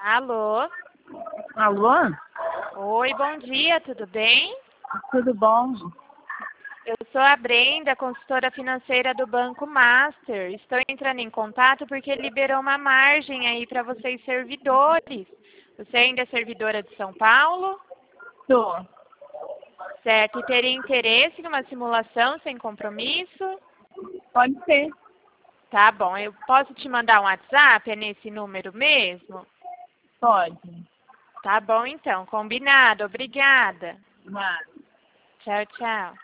Alô? Alô? Oi, bom dia, tudo bem? Tudo bom? Eu sou a Brenda, consultora financeira do Banco Master. Estou entrando em contato porque liberou uma margem aí para vocês servidores. Você ainda é servidora de São Paulo? Tô. Certo. E teria interesse em uma simulação sem compromisso? Pode ser. Tá bom. Eu posso te mandar um WhatsApp? É nesse número mesmo? Pode. Tá bom, então. Combinado. Obrigada. Mas... Tchau, tchau.